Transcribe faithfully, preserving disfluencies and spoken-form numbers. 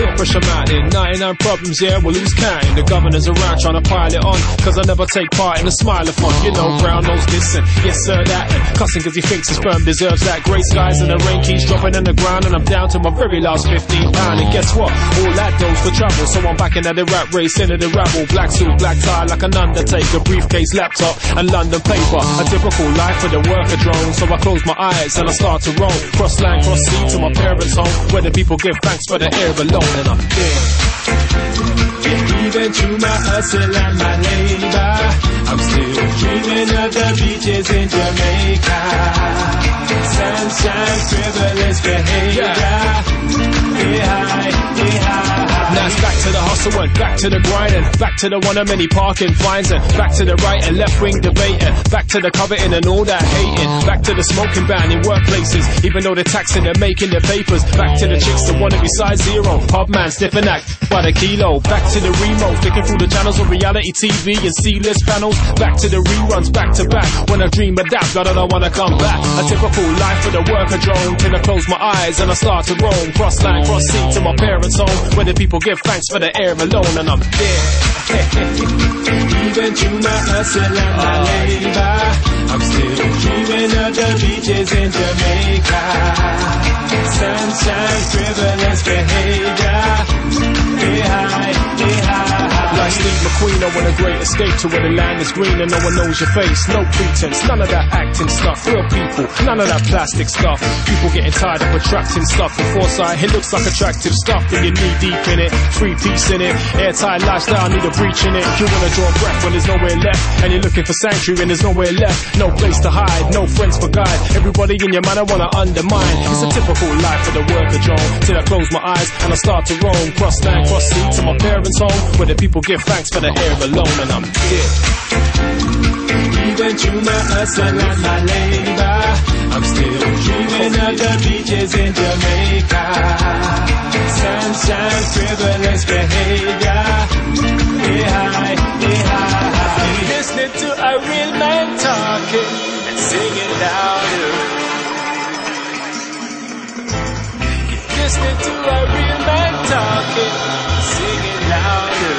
Still fresh I'm out in ninety-nine problems, yeah, we'll lose counting. The governor's around trying to pile it on, cause I never take part in the smile-a-thon. You know, brown nose this and yes sir that, and cussing cause he thinks his firm deserves that. Grey skies and the rain keeps dropping on the ground, and I'm down to my very last fifteen pound. And guess what? All that does for travel, so I'm back into the rap race, into the rabble. Black suit, black tie like an undertaker, briefcase, laptop and London paper. A typical life for the worker drone, so I close my eyes and I start to roam. Cross land, cross sea to my parents' home, where the people give thanks for the air alone, and I'm there. Even through my hustle and my labor, I'm still dreaming of the beaches in Jamaica. Sunshine, frivolous behavior. Hey high, hey high. Now it's back to the hustle and back to the grinding, back to the one of many parking fines, and back to the right and left wing debating, back to the coveting and all that hating, back to the smoking ban in workplaces, even though they're taxing, they're making their papers, back to the chicks that wanna be size zero, pub man sniffing act by the kilo, back to the remote, flicking through the channels of reality T V and C-list panels, back to the reruns, back to back, when I dream of that, God I don't wanna come back, a typical life for the worker drone, till I close my eyes and I start to roam, cross line, cross sea to my parents' home, where the people give thanks for the air alone, and I'm there. Even through my hustle and my labor, I'm still dreaming of the beaches in Jamaica. Sunshine, frivolous behavior. Hey high, hey high. Like Steve McQueen, I want a great escape to where the land is green and no one knows your face. No pretense, none of that acting stuff. Real people, none of that plastic stuff. People getting tired of attracting stuff. From foresight, it looks like attractive stuff, but you're knee deep in it. Three piece in it, airtight lifestyle, need a breach in it. You wanna draw breath when there's nowhere left, and you're looking for sanctuary and there's nowhere left. No place to hide, no friends for guide. Everybody in your mind I wanna undermine. It's a typical life for the worker drone, till I close my eyes and I start to roam. Cross land, cross sea to my parents' home, where the people give thanks for the air alone, and I'm here. Even through my hustle and my labor, I'm still dreaming of the beaches in Jamaica. Sunshine, frivolous behavior. Hey high, hey high. Listening to a real man talking and singing louder. Listening to a real man talking and singing louder.